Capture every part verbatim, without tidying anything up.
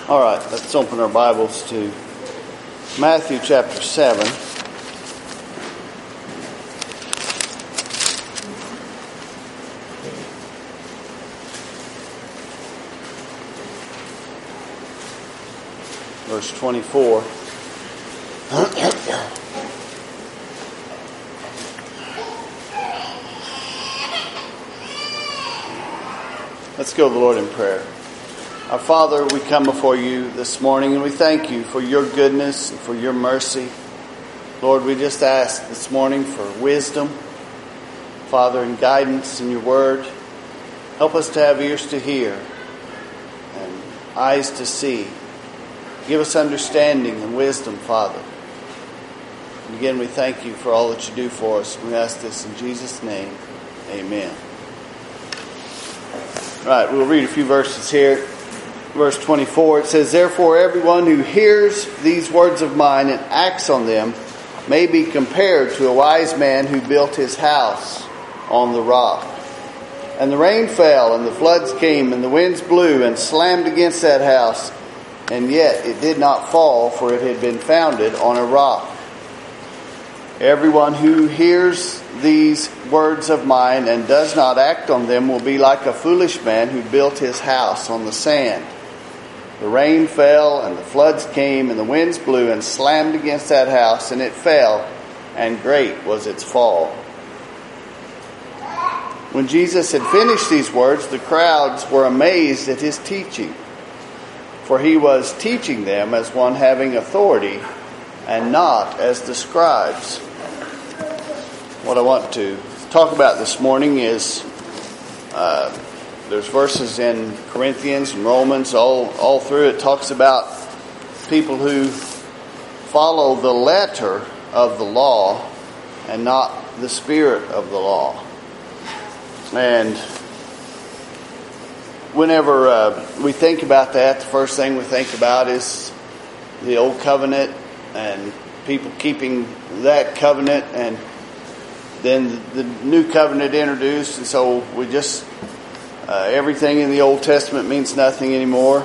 All right, let's open our Bibles to Matthew chapter seven. Verse twenty-four. Let's go to the Lord in prayer. Our Father, we come before you this morning and we thank you for your goodness and for your mercy. Lord, we just ask this morning for wisdom, Father, and guidance in your word. Help us to have ears to hear and eyes to see. Give us understanding and wisdom, Father. And again, we thank you for all that you do for us. We ask this in Jesus' name. Amen. All right, we'll read a few verses here. Verse twenty-four, it says, "Therefore everyone who hears these words of mine and acts on them may be compared to a wise man who built his house on the rock. And the rain fell, and the floods came, and the winds blew and slammed against that house, and yet it did not fall, for it had been founded on a rock. Everyone who hears these words of mine and does not act on them will be like a foolish man who built his house on the sand. The rain fell, and the floods came, and the winds blew and slammed against that house, and it fell, and great was its fall." When Jesus had finished these words, the crowds were amazed at his teaching, for he was teaching them as one having authority, and not as the scribes. What I want to talk about this morning is uh, there's verses in Corinthians and Romans, all, all through it talks about people who follow the letter of the law and not the spirit of the law. And whenever uh, we think about that, the first thing we think about is the old covenant and people keeping that covenant, and then the new covenant introduced, and so we just uh, everything in the Old Testament means nothing anymore.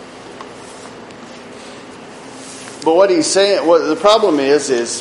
But what he's saying, what the problem is, is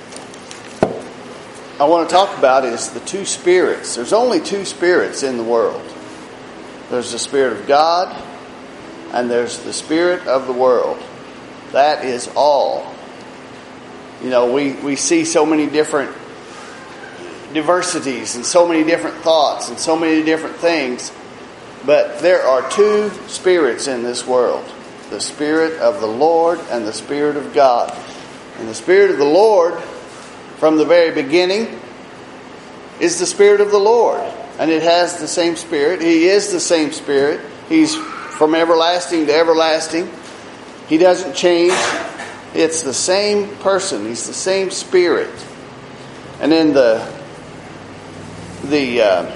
I want to talk about is the two spirits. There's only two spirits in the world. There's the Spirit of God, and there's the spirit of the world. That is all. You know, we, we see so many different diversities and so many different thoughts and so many different things. But there are two spirits in this world. The Spirit of the Lord and the Spirit of God. And the Spirit of the Lord, from the very beginning, is the Spirit of the Lord. And it has the same Spirit. He is the same Spirit. He's from everlasting to everlasting. He doesn't change. It's the same person. He's the same Spirit. And in the the uh,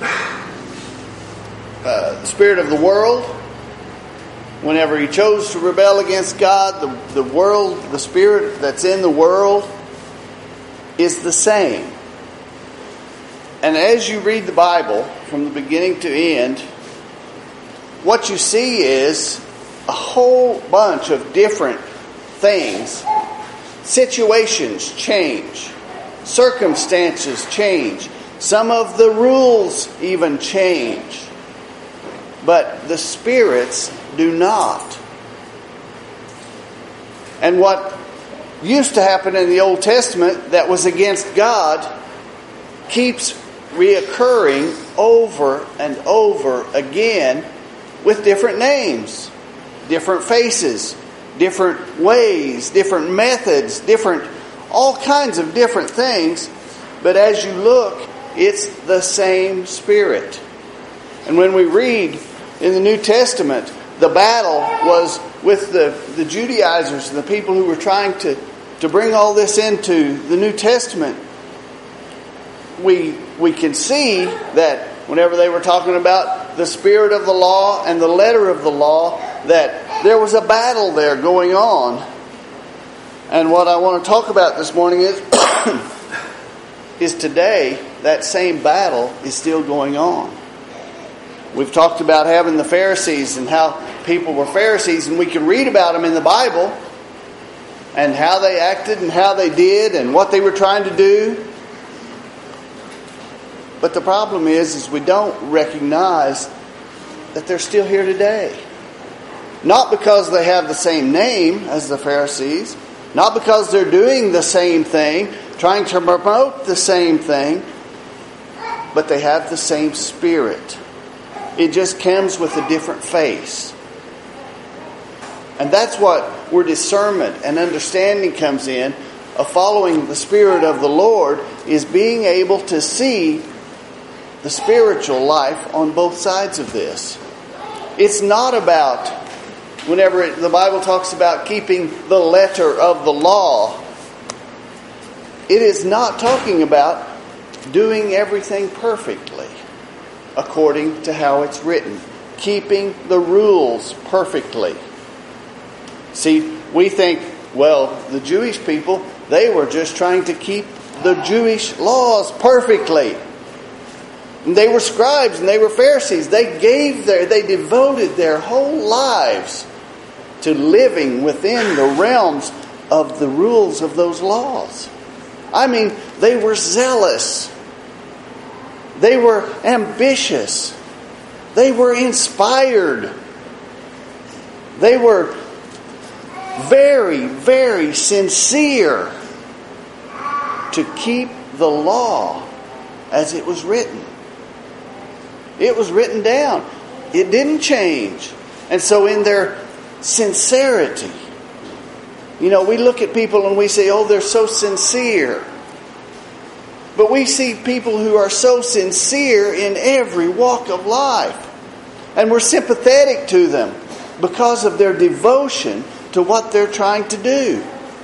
uh, Spirit of the world, whenever he chose to rebel against God, the, the world, the spirit that's in the world is the same. And as you read the Bible from the beginning to end, what you see is a whole bunch of different things. Situations change. Circumstances change. Some of the rules even change. But the spirits do not. And what used to happen in the Old Testament that was against God keeps reoccurring over and over again with different names, different faces, different ways, different methods, different, all kinds of different things. But as you look, it's the same Spirit. And when we read in the New Testament, the battle was with the, the Judaizers and the people who were trying to, to bring all this into the New Testament. We we can see that whenever they were talking about the spirit of the law and the letter of the law, that there was a battle there going on. And what I want to talk about this morning is, is today that same battle is still going on. We've talked about having the Pharisees and how people were Pharisees, and we can read about them in the Bible and how they acted and how they did and what they were trying to do. But the problem is, is we don't recognize that they're still here today. Not because they have the same name as the Pharisees, not because they're doing the same thing, trying to promote the same thing, but they have the same spirit. It just comes with a different face. And that's what where discernment and understanding comes in, of following the Spirit of the Lord, is being able to see the spiritual life on both sides of this. It's not about, whenever it, the Bible talks about keeping the letter of the law, it is not talking about doing everything perfectly according to how it's written. Keeping the rules perfectly. See, we think, well, the Jewish people, they were just trying to keep the Jewish laws perfectly. And they were scribes and they were Pharisees. They gave their, they devoted their whole lives to living within the realms of the rules of those laws. I mean, they were zealous. They were ambitious. They were inspired. They were very, very sincere to keep the law as it was written. It was written down. It didn't change. And so in their sincerity, you know, we look at people and we say, oh, they're so sincere. But we see people who are so sincere in every walk of life. And we're sympathetic to them because of their devotion to what they're trying to do.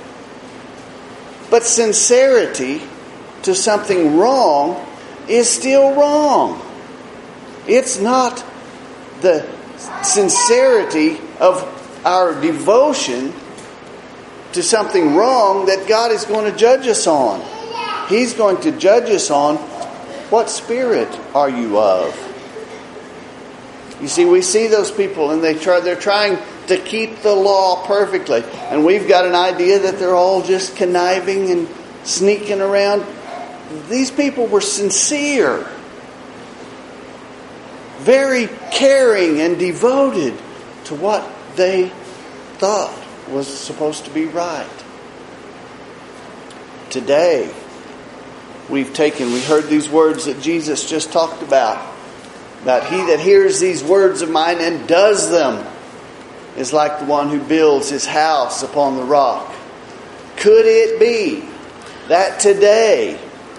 But sincerity to something wrong is still wrong. It's not the sincerity of our devotion to something wrong that God is going to judge us on. He's going to judge us on what spirit are you of. You see, we see those people and they try, they're trying to keep the law perfectly. And we've got an idea that they're all just conniving and sneaking around. These people were sincere. Very caring and devoted to what they thought was supposed to be right. Today, we've taken, we heard these words that Jesus just talked about. That he that hears these words of mine and does them is like the one who builds his house upon the rock. Could it be that today,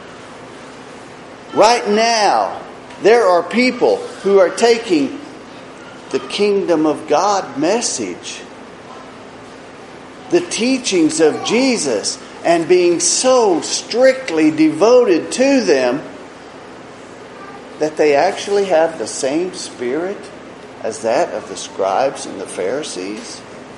right now, there are people who are taking the kingdom of God message, the teachings of Jesus, and being so strictly devoted to them that they actually have the same spirit as that of the scribes and the Pharisees?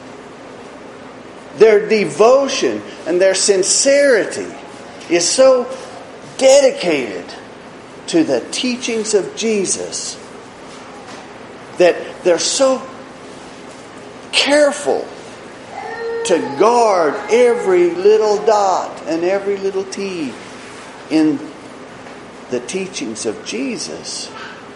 Their devotion and their sincerity is so dedicated to the teachings of Jesus that they're so careful to guard every little dot and every little T in the teachings of Jesus.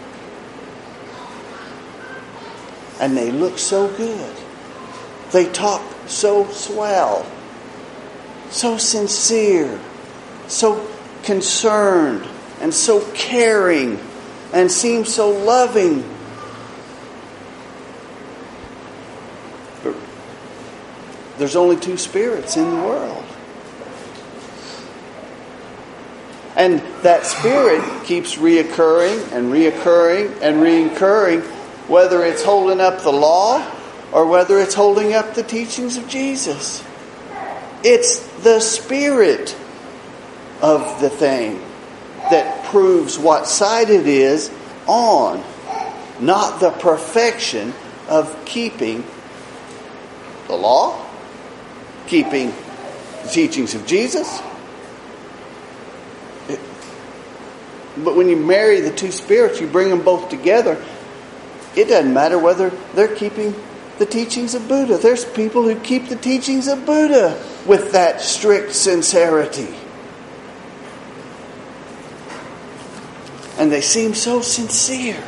And they look so good. They talk so swell, so sincere, so concerned, and so caring, and seem so loving. But there's only two spirits in the world. And that spirit keeps reoccurring and reoccurring and reoccurring, whether it's holding up the law or whether it's holding up the teachings of Jesus. It's the spirit of the thing that proves what side it is on, not the perfection of keeping the law, keeping the teachings of Jesus. But when you marry the two spirits, you bring them both together, it doesn't matter whether they're keeping the teachings of Buddha. There's people who keep the teachings of Buddha with that strict sincerity. And they seem so sincere,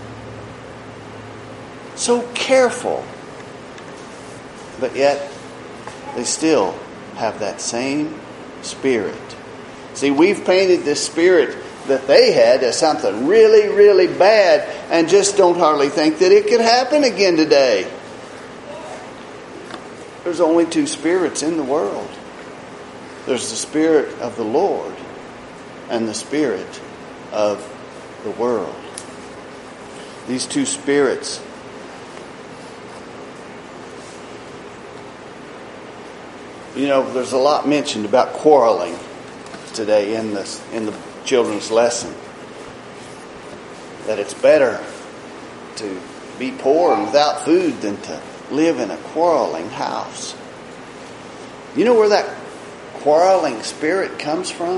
so careful, but yet they still have that same spirit. See, we've painted this spirit that they had as something really, really bad and just don't hardly think that it could happen again today. There's only two spirits in the world. There's the spirit of the Lord and the spirit of the world. These two spirits You know, there's a lot mentioned about quarreling today in this in the children's lesson. That it's better to be poor and without food than to live in a quarreling house. You know where that quarreling spirit comes from?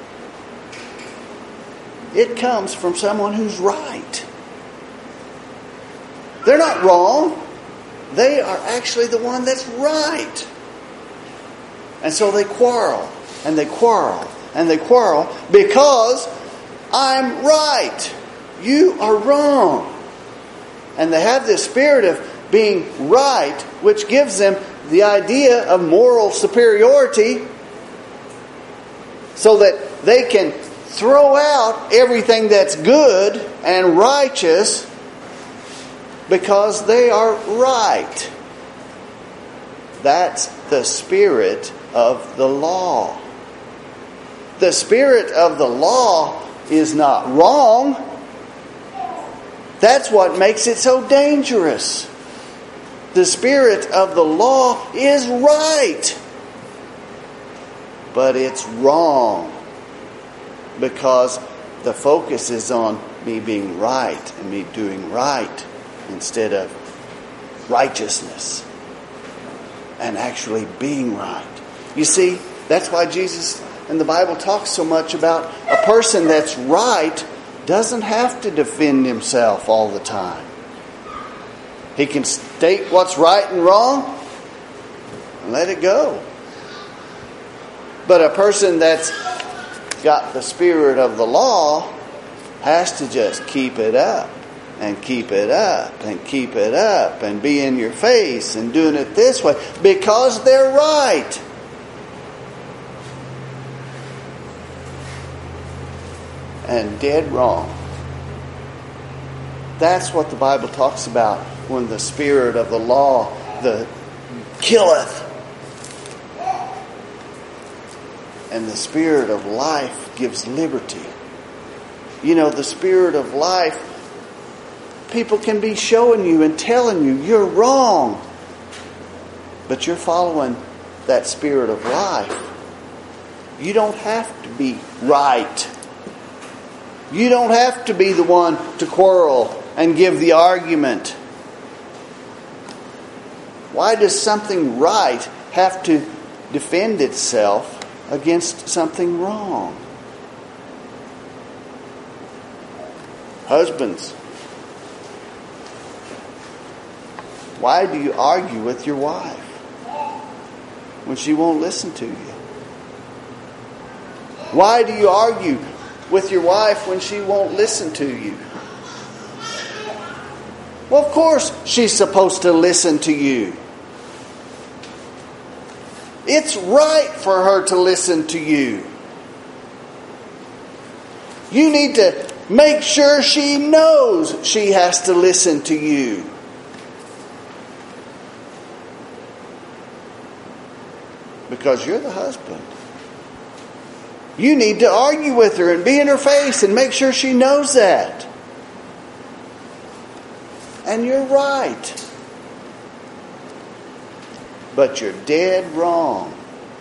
It comes from someone who's right. They're not wrong. They are actually the one that's right. And so they quarrel, and they quarrel, and they quarrel because I'm right. You are wrong. And they have this spirit of being right, which gives them the idea of moral superiority so that they can throw out everything that's good and righteous because they are right. That's the spirit of the law. The spirit of the law is not wrong. That's what makes it so dangerous. The spirit of the law is right. But it's wrong because the focus is on me being right and me doing right instead of righteousness and actually being right. You see, that's why Jesus and the Bible talks so much about a person that's right doesn't have to defend himself all the time. He can state what's right and wrong and let it go. But a person that's got the spirit of the law has to just keep it up and keep it up and keep it up and be in your face and doing it this way because they're right. And dead wrong. That's what the Bible talks about when the spirit of the law, the killeth, and the spirit of life gives liberty. You know, the spirit of life, people can be showing you and telling you you're wrong, but you're following that spirit of life. You don't have to be right. You don't have to be the one to quarrel and give the argument. Why does something right have to defend itself against something wrong? Husbands, why do you argue with your wife when she won't listen to you? Why do you argue with your wife when she won't listen to you? Well, of course she's supposed to listen to you. It's right for her to listen to you. You need to make sure she knows she has to listen to you. Because you're the husband. You need to argue with her and be in her face and make sure she knows that. And you're right. But you're dead wrong.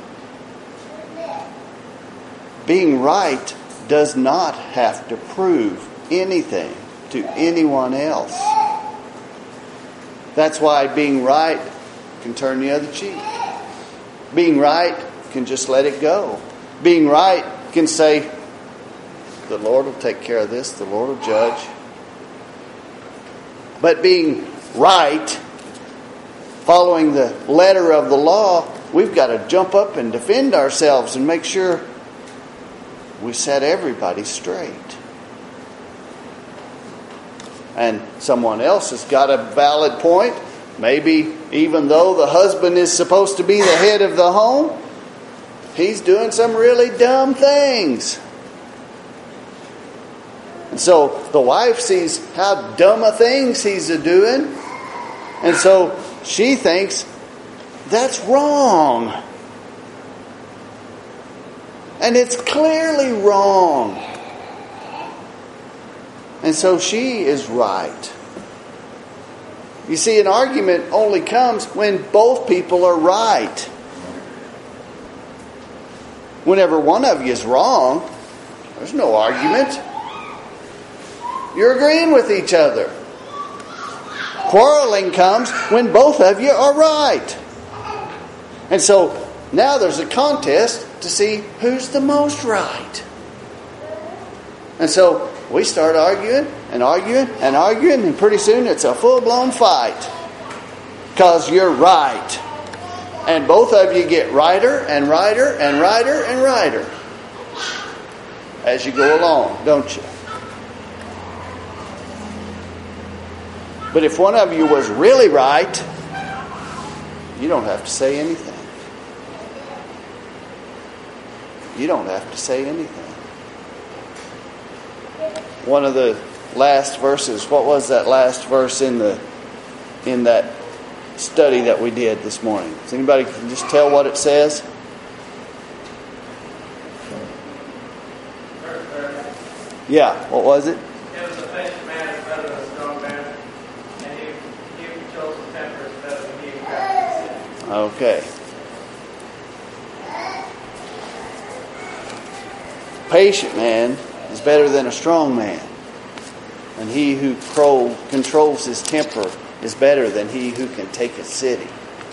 Being right does not have to prove anything to anyone else. That's why being right can turn the other cheek. Being right can just let it go. Being right can say, the Lord will take care of this, the Lord will judge. But being right following the letter of the law, we've got to jump up and defend ourselves and make sure we set everybody straight. And someone else has got a valid point. Maybe even though the husband is supposed to be the head of the home, he's doing some really dumb things. And so the wife sees how dumb a things he's a doing. And so she thinks that's wrong. And it's clearly wrong. And so she is right. You see, an argument only comes when both people are right. Whenever one of you is wrong, there's no argument. You're agreeing with each other. Quarreling comes when both of you are right. And so now there's a contest to see who's the most right. And so we start arguing and arguing and arguing, and pretty soon it's a full-blown fight. Because you're right. And both of you get righter and righter and righter and righter as you go along, don't you? But if one of you was really right, you don't have to say anything. You don't have to say anything. One of the last verses, what was that last verse in the in that study that we did this morning? Does anybody can just tell what it says? Yeah, what was it? It was a patient man is better than a strong man, and he, he who chose the temper is better than he who practices sin. Okay. Patient man is better than a strong man, and he who pro- controls his temper is better than he who can take a city.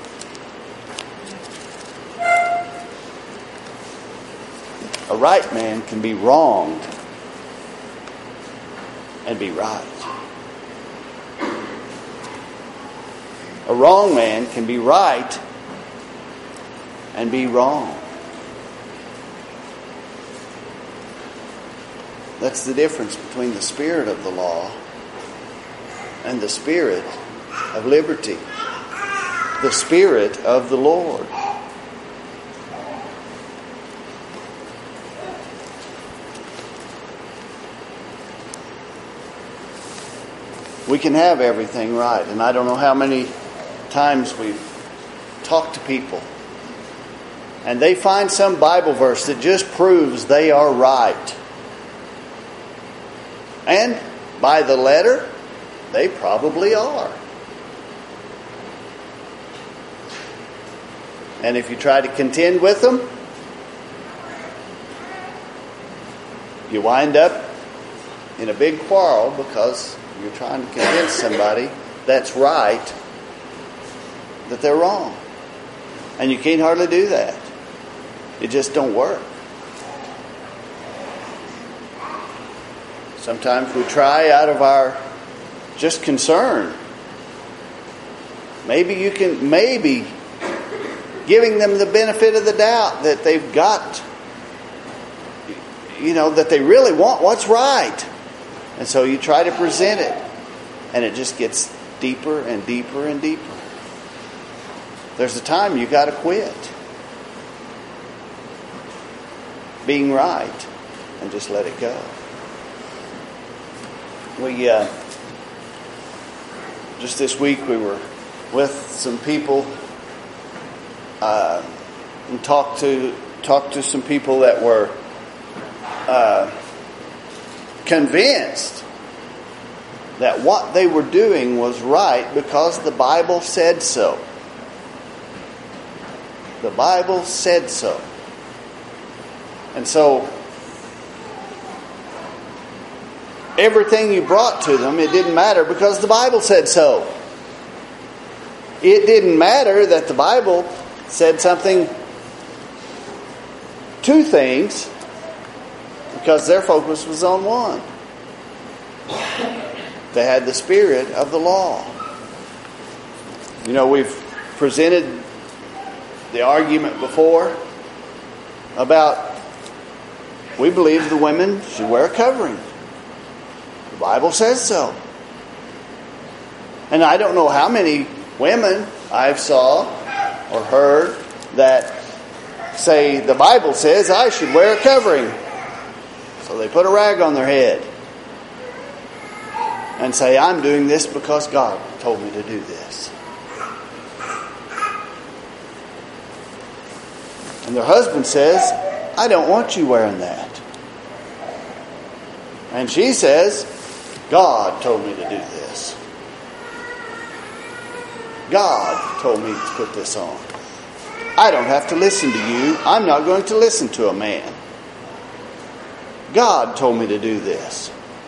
A right man can be wronged and be right. A wrong man can be right and be wrong. That's the difference between the spirit of the law and the spirit of liberty. The Spirit of the Lord. We can have everything right. And I don't know how many times we've talked to people and they find some Bible verse that just proves they are right. And by the letter, they probably are. And if you try to contend with them, you wind up in a big quarrel because you're trying to convince somebody that's right that they're wrong. And you can't hardly do that. It just don't work. Sometimes we try out of our just concern. Maybe you can, maybe giving them the benefit of the doubt that they've got, you know, that they really want what's right. And so you try to present it, and it just gets deeper and deeper and deeper. There's a time you got to quit being right and just let it go. We uh, just this week we were with some people uh, and talked to talked to some people that were uh, convinced that what they were doing was right because the Bible said so. The Bible said so. And so everything you brought to them, it didn't matter because the Bible said so. It didn't matter that the Bible said something, two things, because their focus was on one. They had the spirit of the law. You know, we've presented the argument before about we believe the women should wear a covering. The Bible says so. And I don't know how many women I've saw or heard that say the Bible says I should wear a covering. So they put a rag on their head and say, I'm doing this because God told me to do this. And their husband says, I don't want you wearing that. And she says, God told me to do this. God told me to put this on. I don't have to listen to you. I'm not going to listen to a man. God told me to do this.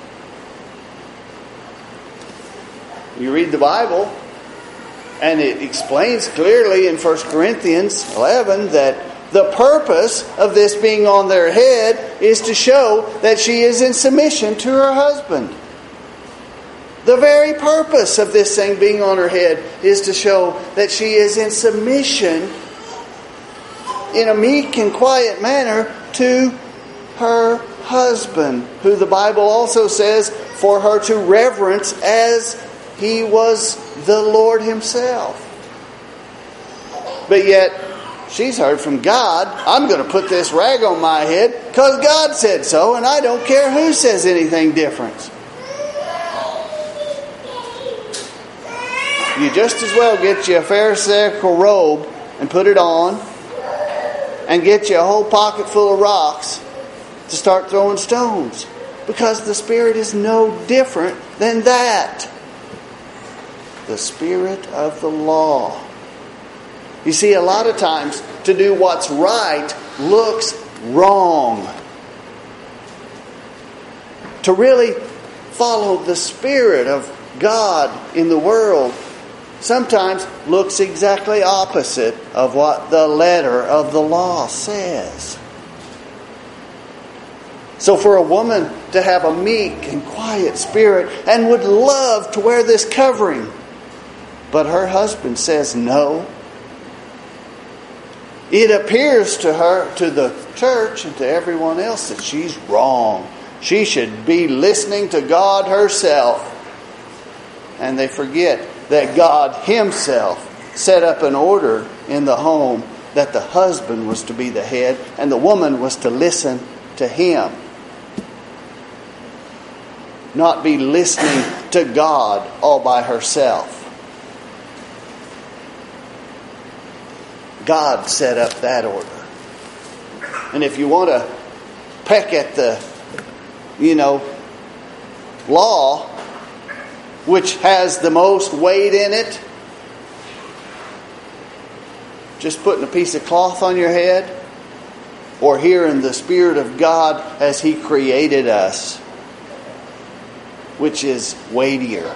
You read the Bible, and it explains clearly in First Corinthians eleven that the purpose of this being on their head is to show that she is in submission to her husband. The very purpose of this thing being on her head is to show that she is in submission in a meek and quiet manner to her husband, who the Bible also says for her to reverence as he was the Lord himself. But yet, she's heard from God, I'm going to put this rag on my head because God said so, and I don't care who says anything different. You just as well get you a Pharisaical robe and put it on and get you a whole pocket full of rocks to start throwing stones, because the Spirit is no different than that. The Spirit of the law. You see, a lot of times to do what's right looks wrong. To really follow the Spirit of God in the world sometimes looks exactly opposite of what the letter of the law says. So for a woman to have a meek and quiet spirit and would love to wear this covering, but her husband says no, it appears to her, to the church and to everyone else, that she's wrong. She should be listening to God herself. And they forget that God himself set up an order in the home that the husband was to be the head and the woman was to listen to him. Not be listening to God all by herself. God set up that order. And if you want to peck at the, you know, law, which has the most weight in it, just putting a piece of cloth on your head, or hearing the Spirit of God as He created us, which is weightier.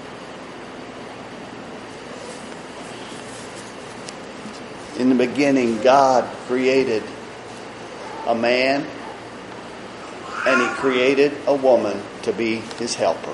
In the beginning, God created a man, and He created a woman to be His helper.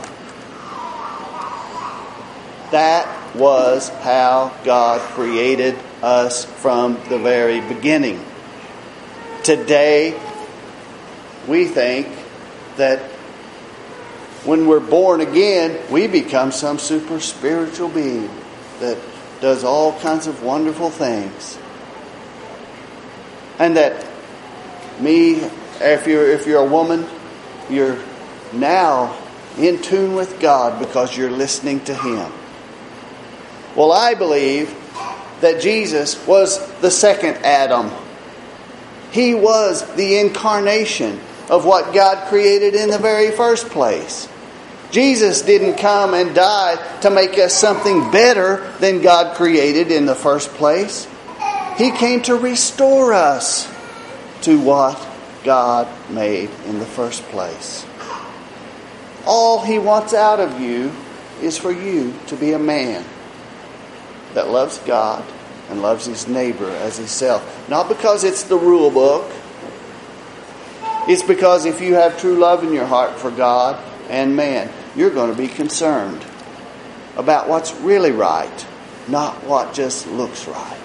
That was how God created us from the very beginning. Today, we think that when we're born again, we become some super spiritual being that does all kinds of wonderful things. And that me, if you're, if you're a woman, you're now in tune with God because you're listening to Him. Well, I believe that Jesus was the second Adam. He was the incarnation of what God created in the very first place. Jesus didn't come and die to make us something better than God created in the first place. He came to restore us to what God made in the first place. All He wants out of you is for you to be a man that loves God and loves his neighbor as himself. Not because it's the rule book. It's because if you have true love in your heart for God and man, you're going to be concerned about what's really right not what just looks right.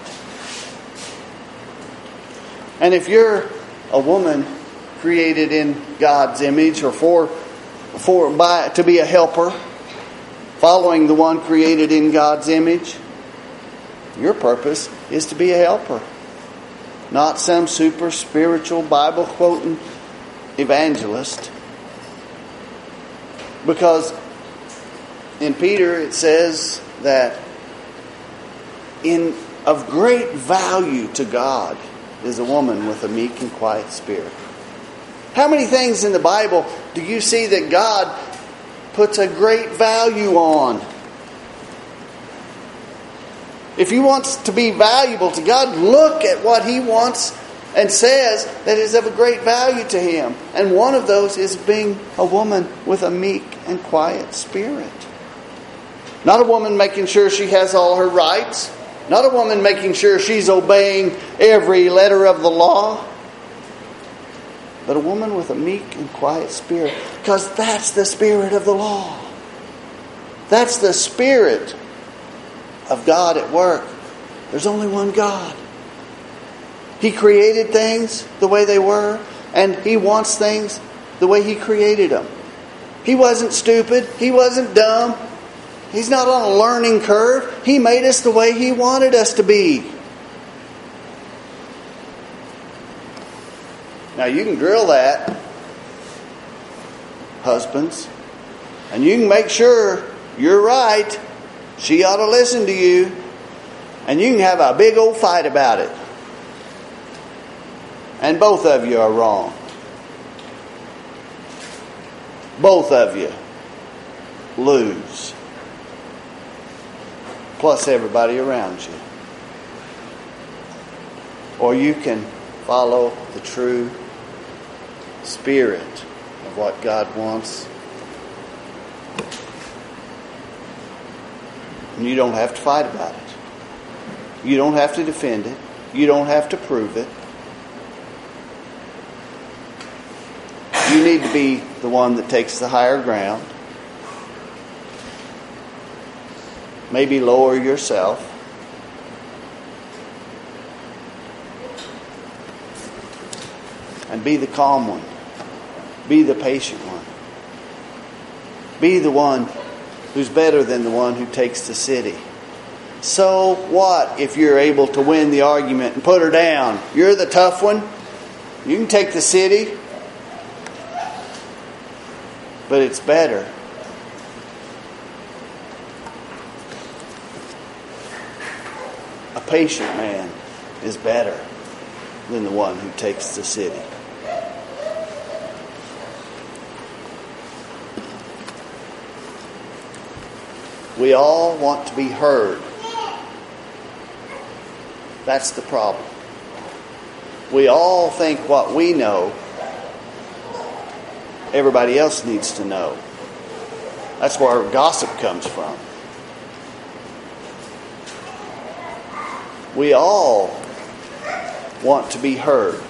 And if you're a woman created in God's image, or for for by to be a helper, following the one created in God's image, your purpose is to be a helper, not some super spiritual Bible quoting evangelist. Because in Peter it says that in of great value to God is a woman with a meek and quiet spirit. How many things in the Bible do you see that God puts a great value on? If He wants to be valuable to God, look at what He wants and says that is of a great value to Him. And one of those is being a woman with a meek and quiet spirit. Not a woman making sure she has all her rights. Not a woman making sure she's obeying every letter of the law. But a woman with a meek and quiet spirit. Because that's the spirit of the law. That's the spirit of God at work. There's only one God. He created things the way they were, and He wants things the way He created them. He wasn't stupid. He wasn't dumb. He's not on a learning curve. He made us the way He wanted us to be. Now you can drill that, husbands, and you can make sure you're right. She ought to listen to you, and you can have a big old fight about it. And both of you are wrong. Both of you lose. Plus everybody around you. Or you can follow the true spirit of what God wants. And you don't have to fight about it. You don't have to defend it. You don't have to prove it. You need to be the one that takes the higher ground. Maybe lower yourself. And be the calm one. Be the patient one. Be the one who's better than the one who takes the city. So what if you're able to win the argument and put her down? You're the tough one. You can take the city. But it's better a patient man is better than the one who takes the city. We all want to be heard. That's the problem. We all think what we know everybody else needs to know. That's where gossip comes from. We all want to be heard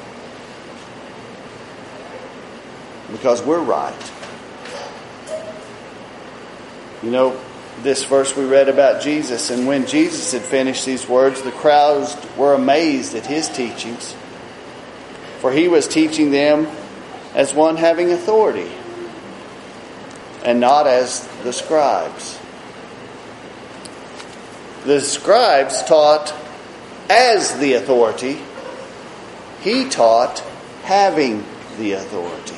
because we're right. You know, this verse we read about Jesus, and when Jesus had finished these words, the crowds were amazed at His teachings, for He was teaching them as one having authority, and not as the scribes. The scribes taught as the authority. He taught having the authority.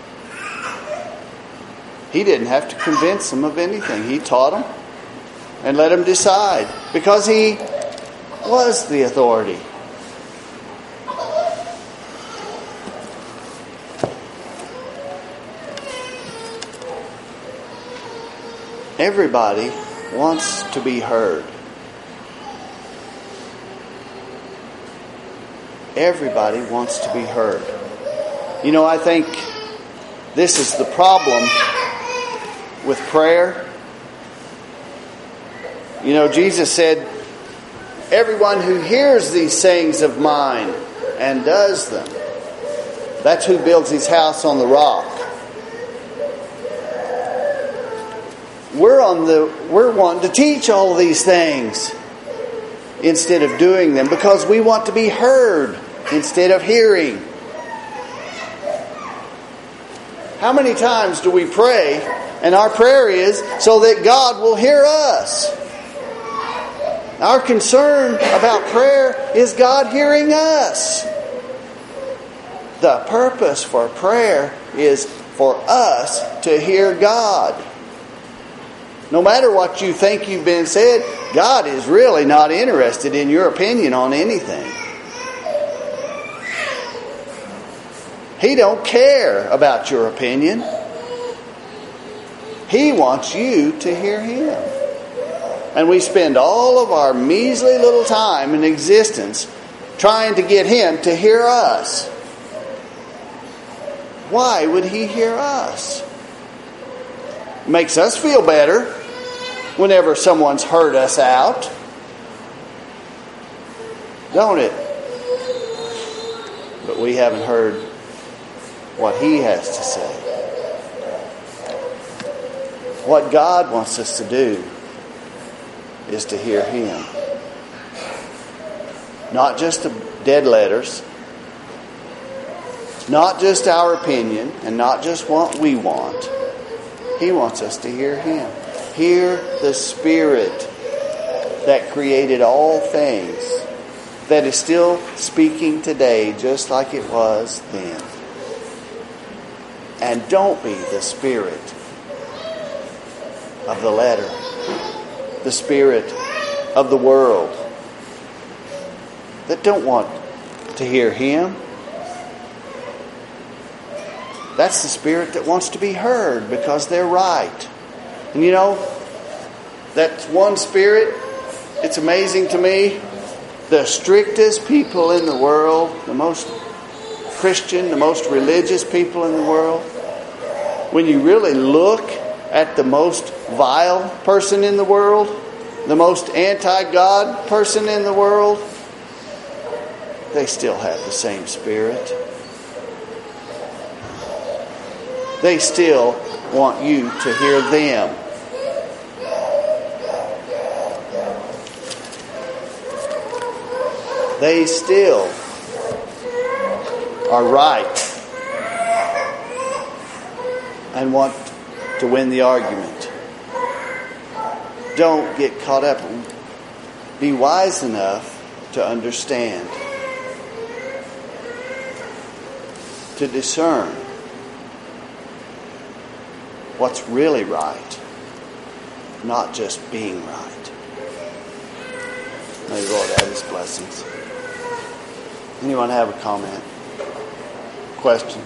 He didn't have to convince them of anything. He taught them and let them decide, because He was the authority. Everybody wants to be heard. Everybody wants to be heard. You know, I think this is the problem with prayer. You know, Jesus said, everyone who hears these sayings of mine and does them, that's who builds his house on the rock. we're on the we're wanting to teach all of these things instead of doing them because we want to be heard instead of hearing. How many times do we pray and our prayer is so that God will hear us? Our concern about prayer is God hearing us. The purpose for prayer is for us to hear God. No matter what you think you've been said, God is really not interested in your opinion on anything. He don't care about your opinion. He wants you to hear Him. And we spend all of our measly little time in existence trying to get Him to hear us. Why would He hear us? It makes us feel better whenever someone's heard us out. Don't it? But we haven't heard what He has to say. What God wants us to do is to hear Him. Not just the dead letters, not just our opinion, and not just what we want. He wants us to hear Him. Hear the Spirit that created all things, that is still speaking today just like it was then. And don't be the spirit of the letter, the spirit of the world that don't want to hear Him. That's the spirit that wants to be heard because they're right. And you know, that one spirit, it's amazing to me, the strictest people in the world, the most Christian, the most religious people in the world, when you really look at the most vile person in the world, the most anti-God person in the world, they still have the same spirit. They still want you to hear them. They still are right and want to win the argument. Don't get caught up. Be wise enough to understand, to discern what's really right, not just being right. May the Lord add His blessings. Anyone have a comment? Question?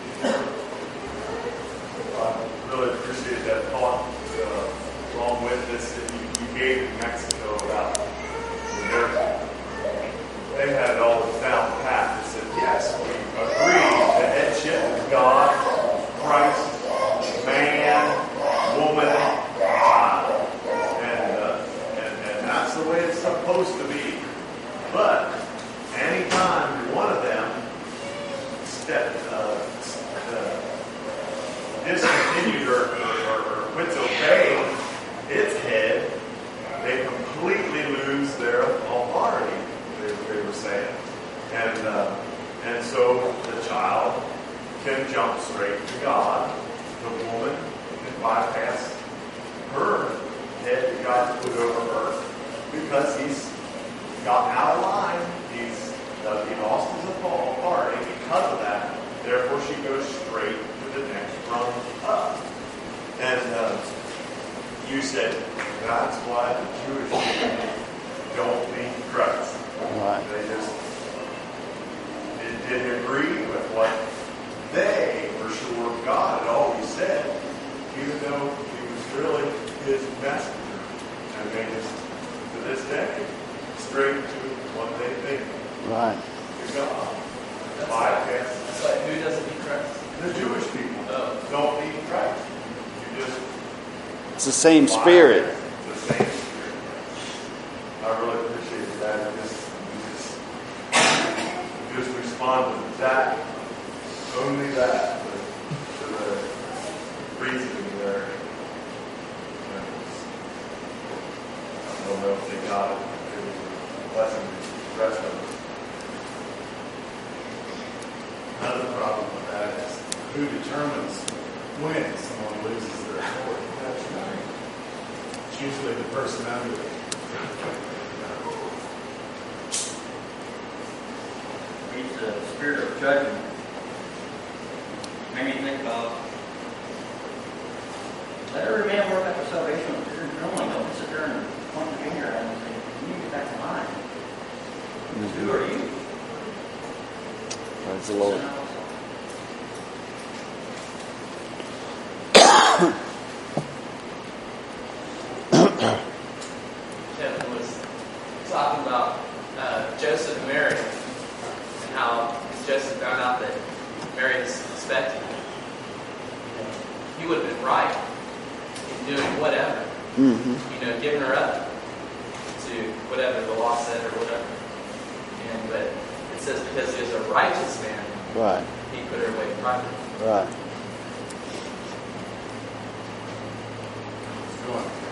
I really appreciate that thought, uh, along with this that you, you gave in Mexico about the miracle. They had it all down pat. They said, yes, we agree that headship is God, Christ, man, woman, child. And, uh, and, and that's the way it's supposed to be. But anytime one of them stepped, uh, uh, discontinued or, or, or quit obeying its head, they completely lose their authority, they, they were saying. And, uh, and so the child can jump straight to God. The woman can bypass her head that God put over her because he's gotten out of line. He's uh, he lost his authority because of that. Therefore, she goes straight to the next rung up. And uh, you said that's why the Jewish people don't need Christ. Right. They just it didn't agree with what they, for sure, God had always said, even though He was really His messenger. And they just, to this day, straight to what they think. Right. To God. That's Bypass. It's like, who doesn't need Christ? The Jewish people Oh. don't need Christ. You just It's the same spirit. bypass the same spirit. I really appreciate that. You just, you just, you just respond to that, only that, to, to the reasoning there. Yeah. know if they got it. It was a blessing to the rest of us. Another problem with that is who determines when someone loses their authority. It's usually the person under it. He's the spirit of judgment. Made me think about, let every man work out for salvation with fear and trembling. Don't sit there and point the finger at him and say, you need to get back to line. Mm-hmm. Who are you? Praise the Lord. Kevin was talking about uh, Joseph and Mary and how Joseph found out that Mary was expecting him. You know, he would have been right in doing whatever, Mm-hmm. you know, giving her up to whatever the law said or whatever. And but it says because he was a righteous man, Right. he put her away privately. Right. It's going.